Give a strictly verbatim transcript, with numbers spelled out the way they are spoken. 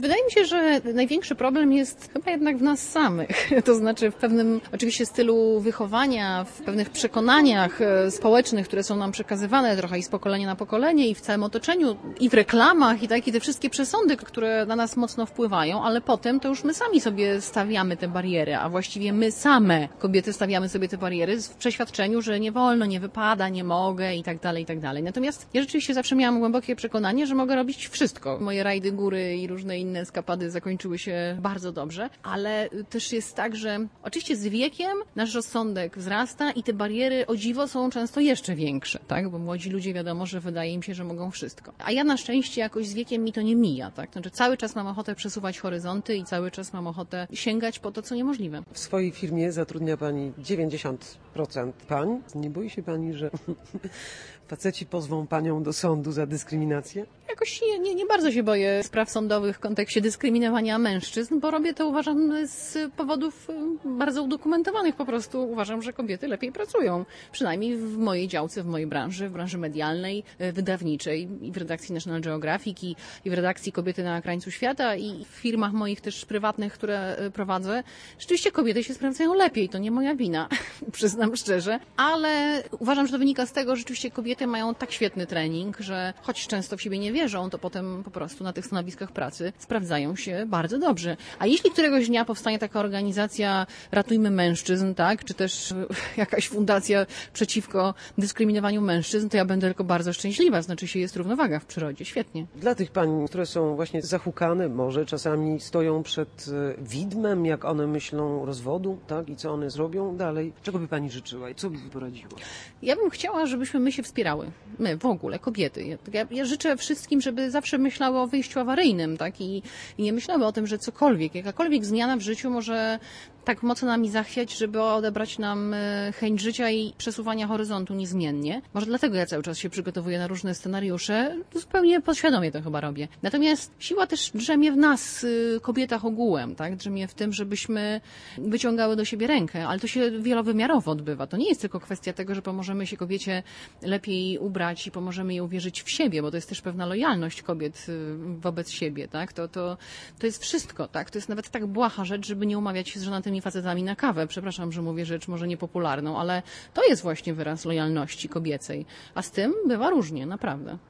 Wydaje mi się, że największy problem jest chyba jednak w nas samych. To znaczy w pewnym oczywiście stylu wychowania, w pewnych przekonaniach społecznych, które są nam przekazywane trochę i z pokolenia na pokolenie i w całym otoczeniu, i w reklamach, i tak, i te wszystkie przesądy, które na nas mocno wpływają, ale potem to już my sami sobie stawiamy te bariery, a właściwie my same, kobiety, stawiamy sobie te bariery w przeświadczeniu, że nie wolno, nie wypada, nie mogę i tak dalej, i tak dalej. Natomiast ja rzeczywiście zawsze miałam głębokie przekonanie, że mogę robić wszystko. Moje rajdy góry i różne inne eskapady zakończyły się bardzo dobrze, ale też jest tak, że oczywiście z wiekiem nasz rozsądek wzrasta i te bariery, o dziwo, są często jeszcze większe, tak? Bo młodzi ludzie, wiadomo, że wydaje im się, że mogą wszystko. A ja na szczęście jakoś z wiekiem mi to nie mija, tak? Znaczy cały czas mam ochotę przesuwać horyzonty i cały czas mam ochotę sięgać po to, co niemożliwe. W swojej firmie zatrudnia Pani dziewięćdziesiąt procent pań. Nie boi się Pani, że faceci pozwą Panią do sądu za dyskryminację? Jakoś nie, nie, nie bardzo się boję spraw sądowych w kontekście dyskryminowania mężczyzn, bo robię to, uważam, z powodów bardzo udokumentowanych. Po prostu uważam, że kobiety lepiej pracują. Przynajmniej w mojej działce, w mojej branży, w branży medialnej, wydawniczej i w redakcji National Geographic i, i w redakcji Kobiety na krańcu świata i w firmach moich też prywatnych, które prowadzę. Rzeczywiście kobiety się sprawdzają lepiej. To nie moja wina, przyznam szczerze. Ale uważam, że to wynika z tego, że rzeczywiście kobiety mają tak świetny trening, że choć często w siebie nie wierzą, to potem po prostu na tych stanowiskach pracy sprawdzają się bardzo dobrze. A jeśli któregoś dnia powstanie taka organizacja Ratujmy Mężczyzn, tak, czy też jakaś fundacja przeciwko dyskryminowaniu mężczyzn, to ja będę tylko bardzo szczęśliwa. Znaczy się, jest równowaga w przyrodzie. Świetnie. Dla tych pań, które są właśnie zahukane, może czasami stoją przed widmem, jak one myślą rozwodu, tak, i co one zrobią dalej. Czego by Pani życzyła i co by poradziła? Ja bym chciała, żebyśmy my się wspierały. My, w ogóle, kobiety. Ja, ja życzę wszystkim, żeby zawsze myślały o wyjściu awaryjnym, tak? I, i nie myślały o tym, że cokolwiek, jakakolwiek zmiana w życiu może tak mocno nami zachwiać, żeby odebrać nam chęć życia i przesuwania horyzontu niezmiennie. Może dlatego ja cały czas się przygotowuję na różne scenariusze. Zupełnie podświadomie to chyba robię. Natomiast siła też drzemie w nas, kobietach ogółem, tak? Drzemie w tym, żebyśmy wyciągały do siebie rękę, ale to się wielowymiarowo odbywa. To nie jest tylko kwestia tego, że pomożemy się kobiecie lepiej ubrać i pomożemy jej uwierzyć w siebie, bo to jest też pewna lojalność kobiet wobec siebie, tak? To, to, to jest wszystko, tak? To jest nawet tak błaha rzecz, żeby nie umawiać się z żonatymi facetami na kawę. Przepraszam, że mówię rzecz może niepopularną, ale to jest właśnie wyraz lojalności kobiecej. A z tym bywa różnie, naprawdę.